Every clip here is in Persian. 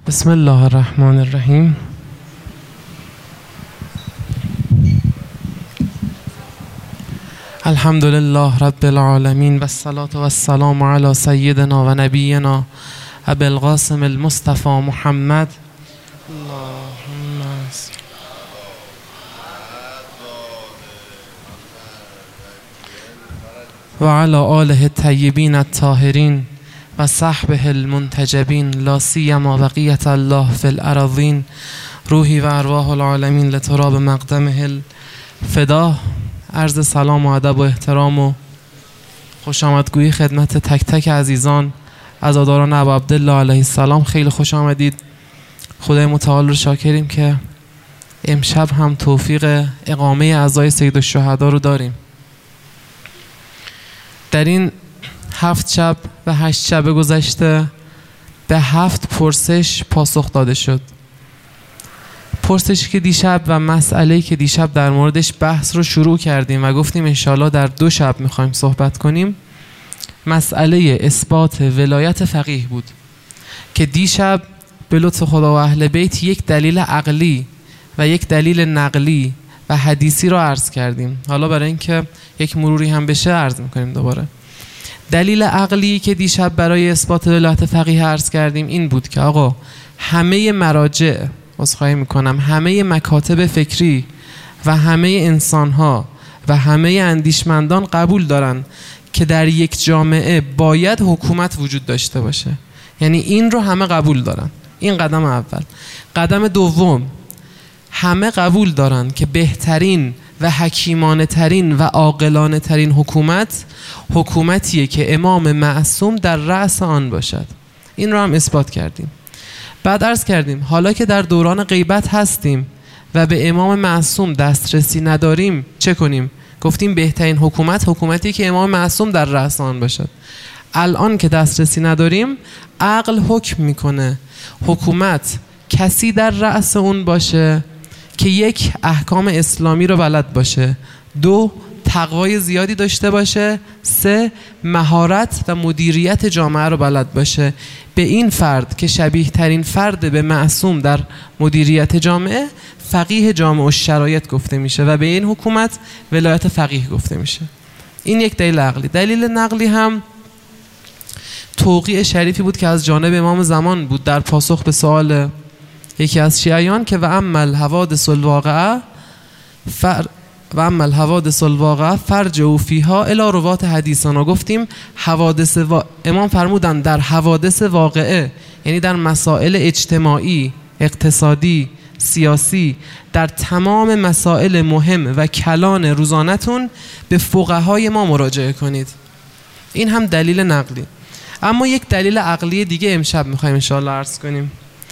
بسم الله الرحمن الرحیم. الحمد لله رب العالمین و الصلاة و السلام علی سیدنا و نبینا ابی القاسم المصطفى محمد و علی آله الطیبین الطاهرین و صحبه المنتجبین لا سیما بقیة الله فی الأراضین روحی و ارواح العالمین لتراب مقدمه الفدا. عرض سلام و ادب و احترام و خوش آمدگویی خدمت تک تک عزیزان عزاداران ابا عبدالله علیه السلام. خیلی خوش آمدید. خدای متعال رو شاکریم که امشب هم توفیق اقامه اعضای سید الشهدا رو داریم. در این 7 شب و 8 شب گذشته به 7 پرسش پاسخ داده شد. پرسشی که دیشب و مسئله‌ای که دیشب در موردش بحث رو شروع کردیم و گفتیم انشالله در 2 شب میخوایم صحبت کنیم، مسئله اثبات ولایت فقیه بود که دیشب به لطف خدا و اهل بیت یک دلیل عقلی و یک دلیل نقلی و حدیثی رو عرض کردیم. حالا برای اینکه یک مروری هم بشه عرض میکنیم دوباره. دلیل عقلی که دیشب برای اثبات ولایت فقیه عرض کردیم این بود که آقا همه مراجع، عذرخواهی میکنم، همه مکاتب فکری و همه انسانها و همه اندیشمندان قبول دارن که در یک جامعه باید حکومت وجود داشته باشه. یعنی این رو همه قبول دارن. این قدم اول. قدم دوم، همه قبول دارن که بهترین و حکیمانه ترین و عاقلانه ترین حکومت حکومتیه که امام معصوم در رأس آن باشد. این رو هم اثبات کردیم. بعد عرض کردیم حالا که در دوران غیبت هستیم و به امام معصوم دسترسی نداریم چه کنیم؟ گفتیم بهترین حکومت حکومتی که امام معصوم در رأس آن باشد. الان که دسترسی نداریم عقل حکم میکنه حکومت کسی در رأس اون باشه که 1 احکام اسلامی رو بلد باشه، 2 تقوای زیادی داشته باشه، 3 مهارت و مدیریت جامعه رو بلد باشه. به این فرد که شبیه ترین فرد به معصوم در مدیریت جامعه فقیه جامعه و شرایط گفته میشه و به این حکومت ولایت فقیه گفته میشه. این یک دلیل عقلی. دلیل نقلی هم توقیع شریفی بود که از جانب امام زمان بود در پاسخ به سوال یکی از شیعیان که و اما الحوادث الواقعه فرجعوا فیها الی روات حدیثنا. گفتیم امام فرمودن در حوادث واقعه، یعنی در مسائل اجتماعی، اقتصادی، سیاسی، در تمام مسائل مهم و کلان روزانتون به فقهای ما مراجعه کنید. این هم دلیل نقلی. اما یک دلیل عقلی دیگه امشب میخوایم انشاءالله عرض کنیم.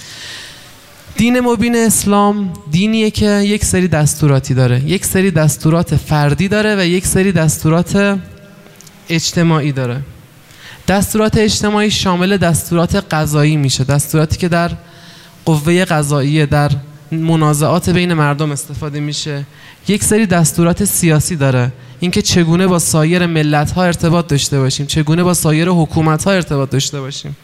دین مبین اسلام دینیه که یک سری دستوراتی داره، یک سری دستورات فردی داره و یک سری دستورات اجتماعی داره. دستورات اجتماعی شامل دستورات قضایی میشه، دستوراتی که در قوه قضاییه، در منازعات بین مردم استفاده میشه. یک سری دستورات سیاسی داره، اینکه چگونه با سایر ملت‌ها ارتباط داشته باشیم، چگونه با سایر حکومت‌ها ارتباط داشته باشیم.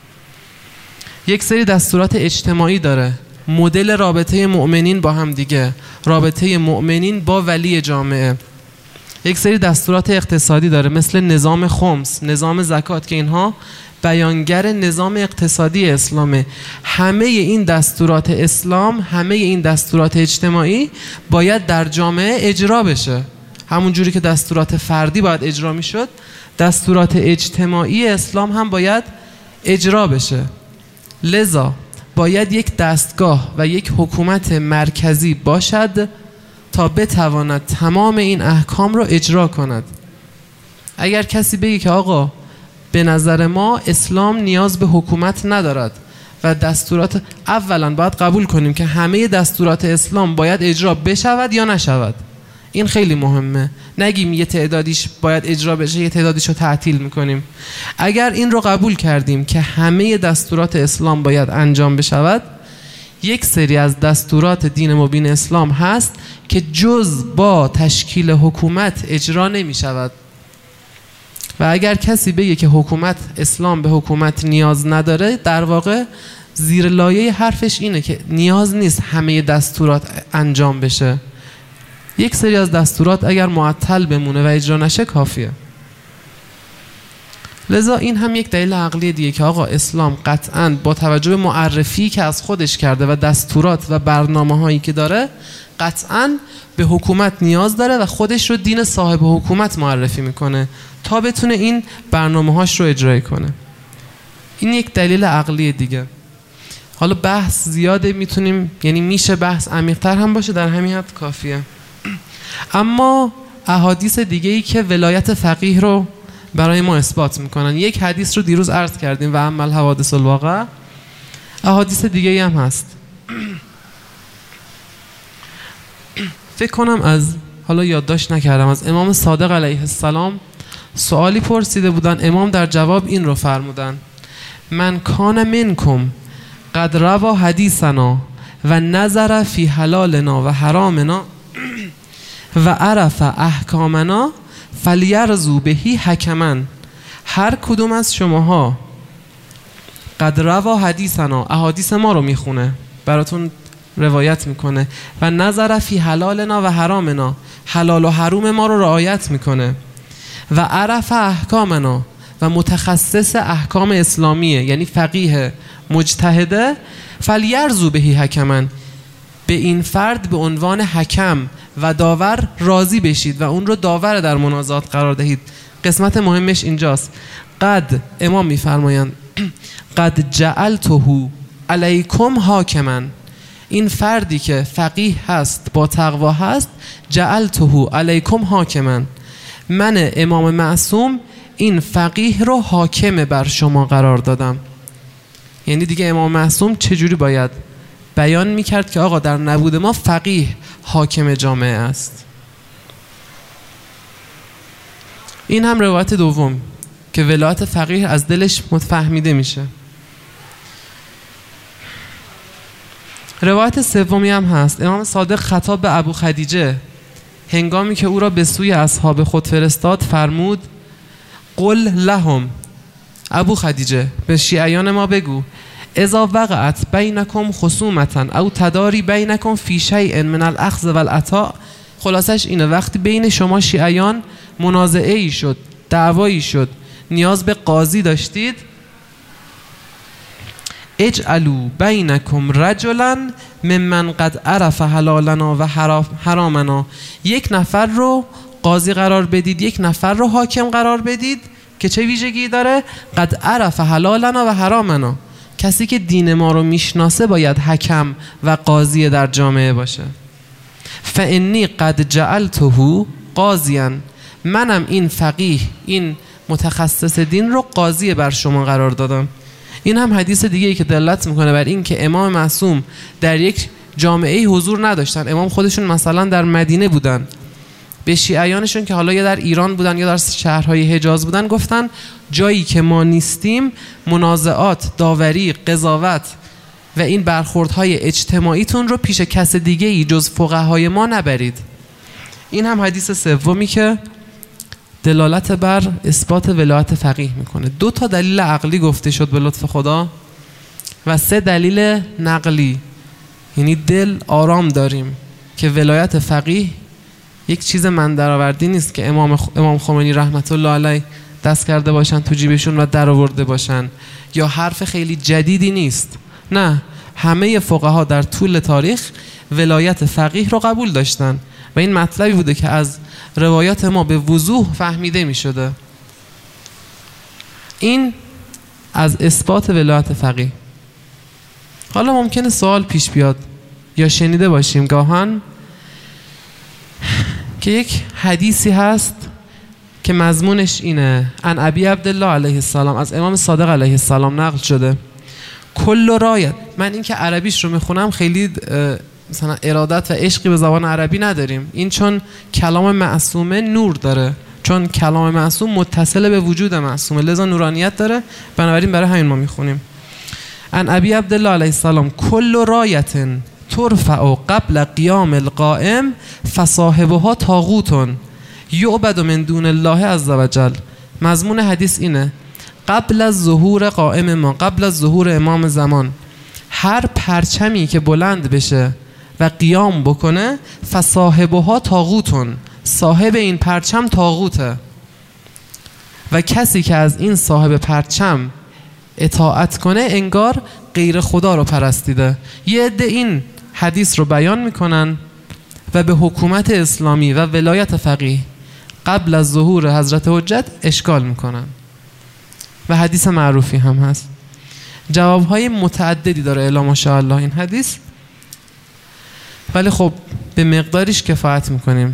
یک سری دستورات اجتماعی داره، مدل رابطه مؤمنین با هم دیگه، رابطه مؤمنین با ولی جامعه. یک سری دستورات اقتصادی داره مثل نظام خمس، نظام زکات که اینها بیانگر نظام اقتصادی اسلامه. همه این دستورات اسلام، همه این دستورات اجتماعی باید در جامعه اجرا بشه. همون جوری که دستورات فردی باید اجرا میشد، دستورات اجتماعی اسلام هم باید اجرا بشه. لذا باید یک دستگاه و یک حکومت مرکزی باشد تا بتواند تمام این احکام رو اجرا کند. اگر کسی بگه که آقا به نظر ما اسلام نیاز به حکومت ندارد و دستورات، اولا باید قبول کنیم که همه دستورات اسلام باید اجرا بشود یا نشود. این خیلی مهمه. نگیم یه تعدادیش باید اجرا بشه یه تعدادیش رو تعطیل میکنیم. اگر این رو قبول کردیم که همه دستورات اسلام باید انجام بشود، یک سری از دستورات دین مبین اسلام هست که جز با تشکیل حکومت اجرا نمی شود. و اگر کسی بگه که حکومت اسلام به حکومت نیاز نداره، در واقع زیر لایه حرفش اینه که نیاز نیست همه دستورات انجام بشه. یک سری از دستورات اگر معطل بمونه و اجرا نشه کافیه. لذا این هم یک دلیل عقلی دیگه که آقا اسلام قطعاً با توجه به معرفی که از خودش کرده و دستورات و برنامه‌هایی که داره قطعاً به حکومت نیاز داره و خودش رو دین صاحب حکومت معرفی میکنه تا بتونه این برنامه‌هاش رو اجرا کنه. این یک دلیل عقلی دیگه. حالا بحث زیاده، میتونیم یعنی میشه بحث عمیق‌تر هم باشه، در همین حد کافیه. اما احادیث دیگه‌ای که ولایت فقیه رو برای ما اثبات میکنن، یک حدیث رو دیروز عرض کردیم و اما الحوادث الواقع، احادیث دیگه‌ای هم هست. فکر کنم از حالا یادداشت نکردم از امام صادق علیه السلام سوالی پرسیده بودن، امام در جواب این رو فرمودن: من کان منکم قد روا حدیثنا و نظر فی حلالنا و حرامنا و عرف احکامنا فلیرزو بهی حکمن. هر کدوم از شماها قد روا حدیثنا، احادیث ما رو میخونه، براتون روایت میکنه، و نظر فی حلالنا و حرامنا، حلال و حروم ما رو رعایت میکنه، و عرف احکامنا، و متخصص احکام اسلامیه، یعنی فقیه مجتهده، فلیرزو بهی حکمن، به این فرد به عنوان حکم و داور راضی بشید و اون رو داور در منازعات قرار دهید. قسمت مهمش اینجاست. قد امام میفرمایند قد جعلته علیکم حاکما، این فردی که فقیه هست با تقوا هست، جعلته علیکم حاکما، من امام معصوم این فقیه رو حاکم بر شما قرار دادم. یعنی دیگه امام معصوم چجوری باید بیان میکرد که آقا در نبود ما فقیه حاکم جامعه است. این هم روایت دوم که ولایت فقیه از دلش متفهمیده میشه. روایت سومی هم هست. امام صادق خطاب به ابو خدیجه هنگامی که او را به سوی اصحاب خود فرستاد فرمود: قل لهم، ابو خدیجه به شیعیان ما بگو، اذا وقعت بینکم خصومتا او تداری بینکم فی شیء من الاخذ والعطاء، خلاصش اینه وقتی بین شما شیعیان منازعه ای شد، دعوایی شد، نیاز به قاضی داشتید، اجعلوا بینکم رجلا ممن قد عرف حلالنا و حرامنا، یک نفر رو قاضی قرار بدید، یک نفر رو حاکم قرار بدید که چه ویژگی داره؟ قد عرف حلالنا و حرامنا، کسی که دین ما رو میشناسه باید حکم و قاضی در جامعه باشه. فانی قد جعلته قاضیا، منم این فقیه، این متخصص دین رو قاضی بر شما قرار دادم. این هم حدیث دیگه ای که دلالت میکنه بر این که امام معصوم در یک جامعه حضور نداشتن. امام خودشون مثلا در مدینه بودن، به شیعیانشون که حالا یا در ایران بودن یا در شهرهای حجاز بودن گفتن جایی که ما نیستیم منازعات، داوری، قضاوت و این برخوردهای اجتماعیتون رو پیش کس دیگه ای جز فقهای ما نبرید. این هم حدیث سومی که دلالت بر اثبات ولایت فقیه میکنه. 2 تا دلیل عقلی گفته شد به لطف خدا و 3 دلیل نقلی، یعنی دل آرام داریم که ولایت فقیه یک چیز من درآوردی نیست که امام خمینی رحمت الله علیه دست کرده باشن تو جیبشون و در آورده باشن، یا حرف خیلی جدیدی نیست. نه، همه فقها در طول تاریخ ولایت فقیه رو قبول داشتن و این مطلبی بوده که از روایات ما به وضوح فهمیده می شده. این از اثبات ولایت فقیه. حالا ممکنه سوال پیش بیاد یا شنیده باشیم گاهن که یک حدیثی هست که مضمونش اینه: عن ابی عبدالله علیه السلام، از امام صادق علیه السلام نقل شده، کل رایت. من این که عربیش رو میخونم خیلی مثلا ارادت و عشقی به زبان عربی نداریم، این چون کلام معصومه نور داره، چون کلام معصوم متصل به وجود معصومه لذا نورانیت داره، بنابراین برای همین ما میخونیم. عن ابی عبدالله علیه السلام کل رایت ترفع قبل قیام القائم فصاحبها طاغوت یعبد من دون الله عز وجل. مضمون حدیث اینه: قبل از ظهور قائم ما، قبل از ظهور امام زمان، هر پرچمی که بلند بشه و قیام بکنه فصاحبها طاغوتون، صاحب این پرچم طاغوته و کسی که از این صاحب پرچم اطاعت کنه انگار غیر خدا رو پرستیده. یه عده این حدیث رو بیان میکنن و به حکومت اسلامی و ولایت فقیه قبل از ظهور حضرت حجت اشکال میکنن و حدیث معروفی هم هست. جوابهای متعددی داره الا ماشاءالله این حدیث، ولی خب به مقداریش کفایت میکنیم.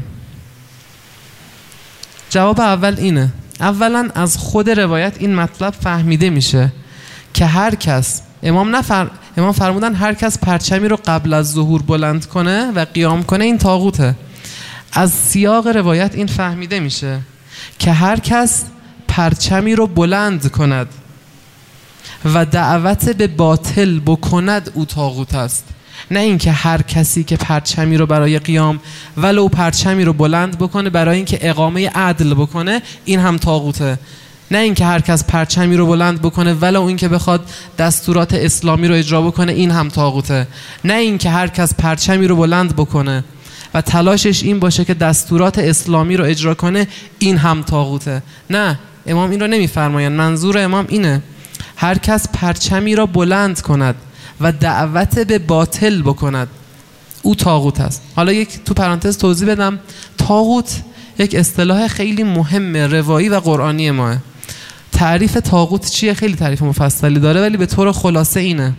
جواب اول اینه: اولا از خود روایت این مطلب فهمیده میشه که هر کس امام فرمودن هر کس پرچمی رو قبل از ظهور بلند کنه و قیام کنه این طاغوته. از سیاق روایت این فهمیده میشه که هر کس پرچمی رو بلند کند و دعوت به باطل بکند او طاغوت است، نه اینکه هر کسی که پرچمی رو برای قیام ولو پرچمی رو بلند بکنه برای اینکه اقامه عدل بکنه این هم طاغوته، نه اینکه هر کس پرچمی رو بلند بکنه ولو اینکه بخواد دستورات اسلامی رو اجرا بکنه این هم طاغوته، نه اینکه هر کس پرچمی رو بلند بکنه و تلاشش این باشه که دستورات اسلامی رو اجرا کنه این هم طاغوته. نه، امام این رو نمیفرمایند. منظور امام اینه هر کس پرچمی را بلند کند و دعوت به باطل بکند او طاغوت است. حالا یک تو پرانتز توضیح بدم، طاغوت یک اصطلاح خیلی مهم روایی و قرآنی ماه. تعریف طاغوت چیه؟ خیلی تعریف مفصلی داره، ولی به طور خلاصه اینه: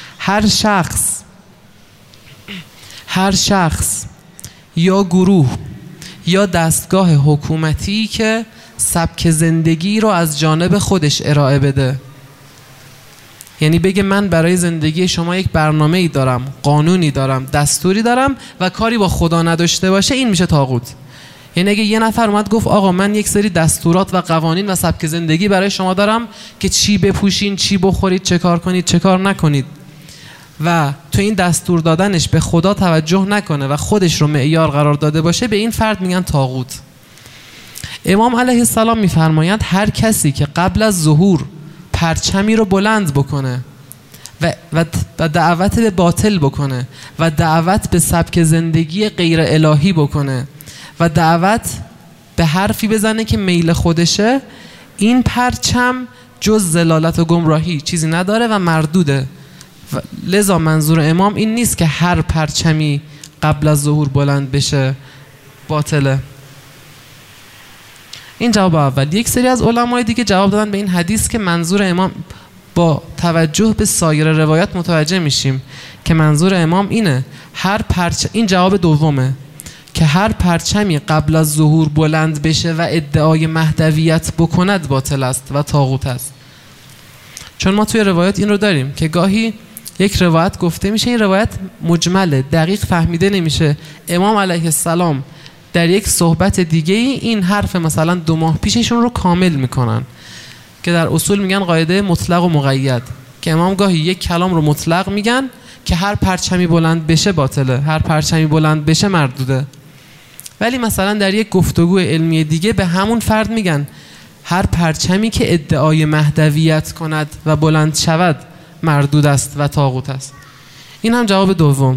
هر شخص یا گروه یا دستگاه حکومتی که سبک زندگی رو از جانب خودش ارائه بده، یعنی بگه من برای زندگی شما یک برنامه‌ای دارم، قانونی دارم، دستوری دارم و کاری با خدا نداشته باشه، این میشه طاغوت. یعنی اگه یه نفر اومد گفت آقا من یک سری دستورات و قوانین و سبک زندگی برای شما دارم که چی بپوشین، چی بخورید، چه کار کنید، چه کار نکنید، و تو این دستور دادنش به خدا توجه نکنه و خودش رو معیار قرار داده باشه، به این فرد میگن طاغوت. امام علیه السلام میفرمایند هر کسی که قبل از ظهور پرچمی رو بلند بکنه و دعوت به باطل بکنه و دعوت به سبک زندگی غیر الهی بکنه و دعوت به حرفی بزنه که میل خودشه، این پرچم جز ضلالت و گمراهی چیزی نداره و مردوده. لذا منظور امام این نیست که هر پرچمی قبل از ظهور بلند بشه باطله. این جواب اول. یک سری از علمای دیگه جواب دادن به این حدیث که منظور امام، با توجه به سایر روایات متوجه میشیم که منظور امام اینه این جواب دومه که هر پرچمی قبل از ظهور بلند بشه و ادعای مهدویت بکند باطل است و طاغوت است. چون ما توی روایات این رو داریم که گاهی یک روایت گفته میشه، این روایت مجمله، دقیق فهمیده نمیشه. امام علیه السلام در یک صحبت دیگه این حرف مثلا 2 ماه پیششون رو کامل میکنن که در اصول میگن قاعده مطلق و مقید، که امام گاهی یک کلام رو مطلق میگن که هر پرچمی بلند بشه باطله، هر پرچمی بلند بشه مردوده، ولی مثلا در یک گفتگو علمی دیگه به همون فرد میگن هر پرچمی که ادعای مهدویت کند و بلند شود مردود است و طاغوت است. این هم جواب دوم.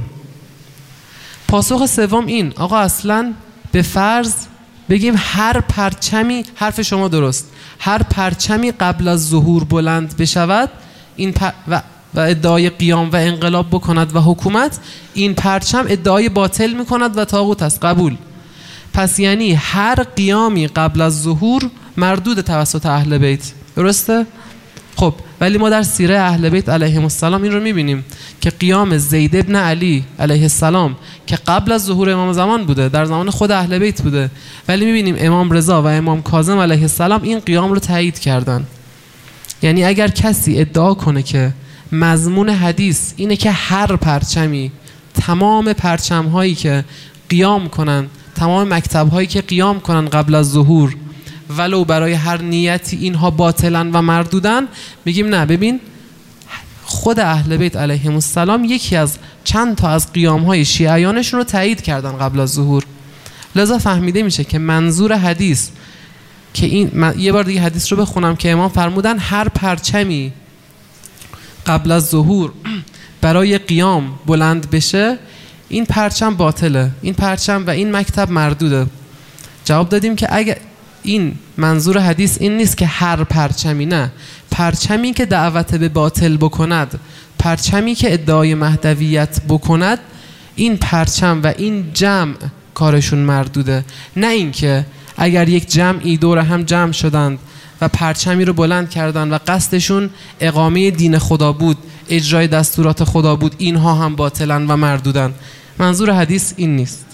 پاسخ سوم این: آقا اصلا به فرض بگیم هر پرچمی، حرف شما درست، هر پرچمی قبل از ظهور بلند بشود و ادعای قیام و انقلاب بکند و حکومت، این پرچم ادعای باطل میکند و طاغوت است. قبول. پس یعنی هر قیامی قبل از ظهور مردود توسط اهل بیت. درسته؟ خب ولی ما در سیره اهل بیت علیهم السلام این رو میبینیم که قیام زید ابن علی علیه السلام که قبل از ظهور امام زمان بوده، در زمان خود اهل بیت بوده، ولی میبینیم امام رضا و امام کاظم علیه السلام این قیام رو تایید کردن. یعنی اگر کسی ادعا کنه که مضمون حدیث اینه که هر پرچمی، تمام پرچم هایی که قیام کنن، تمام مکتب هایی که قیام کنن قبل از ظهور ولو برای هر نیتی اینها باطلن و مردودن، میگیم نه، ببین خود اهل بیت علیهم السلام یکی از چند تا از قیام های شیعیانشون رو تایید کردن قبل از ظهور. لذا فهمیده میشه که منظور حدیث که این، یه بار دیگه حدیث رو بخونم که امام فرمودن هر پرچمی قبل از ظهور برای قیام بلند بشه، این پرچم باطله، این پرچم و این مکتب مردوده. جواب دادیم که اگه این منظور حدیث این نیست که هر پرچمی، نه، پرچمی که دعوت به باطل بکند، پرچمی که ادعای مهدویت بکند، این پرچم و این جمع کارشون مردوده. نه اینکه اگر یک جمعی دور هم جمع شدند و پرچمی رو بلند کردند و قصدشون اقامه دین خدا بود، اجرای دستورات خدا بود، اینها هم باطلن و مردودن. منظور حدیث این نیست.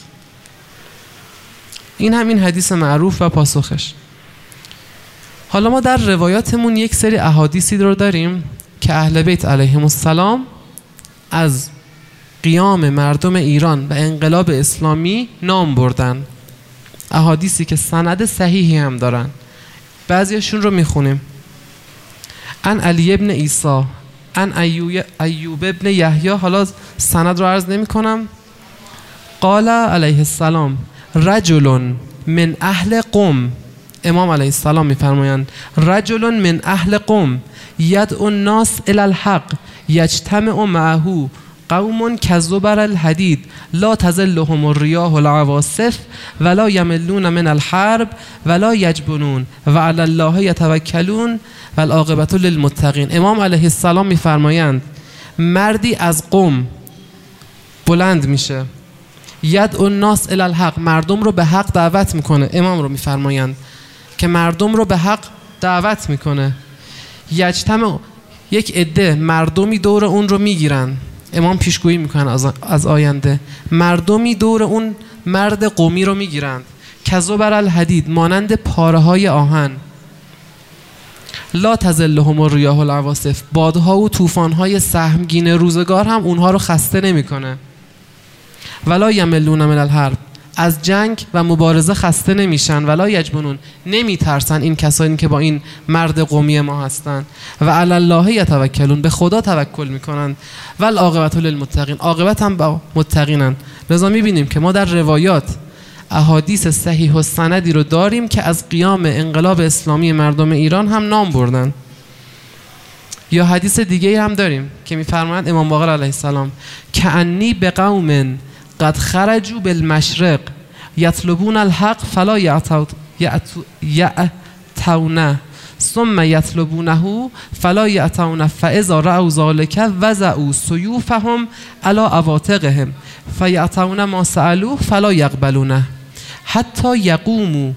این همین حدیث معروف و پاسخش. حالا ما در روایاتمون یک سری احادیثی رو داریم که اهل بیت علیهم السلام از قیام مردم ایران و انقلاب اسلامی نام بردن. احادیثی که سند صحیحی هم دارن. بعضیشون رو میخونیم. عن علی ابن عیسی، عن ایوب ابن یحیی. حالا سند رو عرض نمی کنم. قال علیه السلام رجل من اهل قم. امام علیه السلام میفرمایند رجل من اهل قم یدعو الناس الی الحق یجتمع معه قوم کزبر الحدید لا تزلهم الریاح العواصف ولا یملون من الحرب ولا یجبنون و علی الله یتوکلون والعاقبة للمتقین. امام علیه السلام میفرمایند مردی از قم بلند میشه، یدعو الناس الی الحق، مردم رو به حق دعوت میکنه. امام رو میفرمایند که مردم رو به حق دعوت میکنه. یجتمع، یک عده مردمی دور اون رو میگیرن. امام پیشگویی میکنن از آینده. مردمی دور اون مرد قومی رو میگیرند. کزبر الحدید، مانند پاره های آهن. لا تزلهم الریاح العواصف، بادها و طوفان‌های سهمگین روزگار هم اونها رو خسته نمیکنه. ولا یملون من الحرب، از جنگ و مبارزه خسته نمیشن. ولا یجبنون، نمیترسن این کسانی که با این مرد قومی ما هستن. و علی الله یتوکلون، به خدا توکل میکنن. و العاقبة للمتقین، عاقبت هم با متقینن. لذا میبینیم که ما در روایات احادیث صحیح و سندی رو داریم که از قیام انقلاب اسلامی مردم ایران هم نام بردن. یا حدیث دیگه هم داریم که میفرمایند امام باقر علیه السلام کأنی بقوم قد خرجوا بالمشرق یطلبون الحق فلا یأتونه ثم یطلبونه فلا یأتونه فاذا رأوا ذلك وضعوا سیوفهم علی عواتقهم فیأتون ما سألوه فلا یقبلونه حتی یقوموا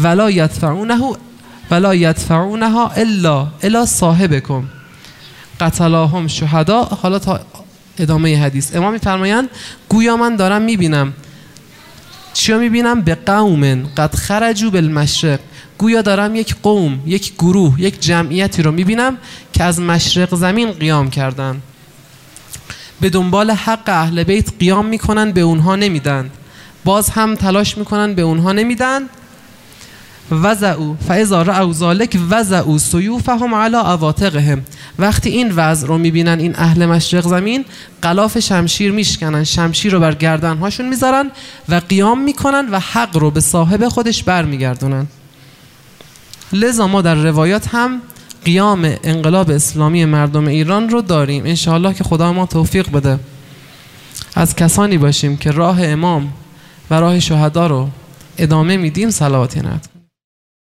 ولا یدفعونها الا الی صاحبکم قتلاهم شهدا. حالا تا ادامه حدیث امام میفرمایند گویا من دارم میبینم. چیا میبینم؟ به قوم قد خرجوا بالمشرق، گویا دارم یک قوم، یک گروه، یک جمعیتی رو میبینم که از مشرق زمین قیام کردن، به دنبال حق اهل بیت قیام میکنن، به اونها نمیدن، باز هم تلاش میکنن، به اونها نمیدن. وضعوا فاذا رأوا ذلك وضعوا سیوفهم علی عواتقهم، وقتی این وضع رو میبینن این اهل مشرق زمین، غلاف شمشیر میشکنن، شمشیر رو بر گردنهاشون میذارن و قیام میکنن و حق رو به صاحب خودش برمیگردونن. لذا ما در روایات هم قیام انقلاب اسلامی مردم ایران رو داریم. انشاءالله که خدا ما توفیق بده از کسانی باشیم که راه امام و راه شهدا رو ادامه میدیم. صلوات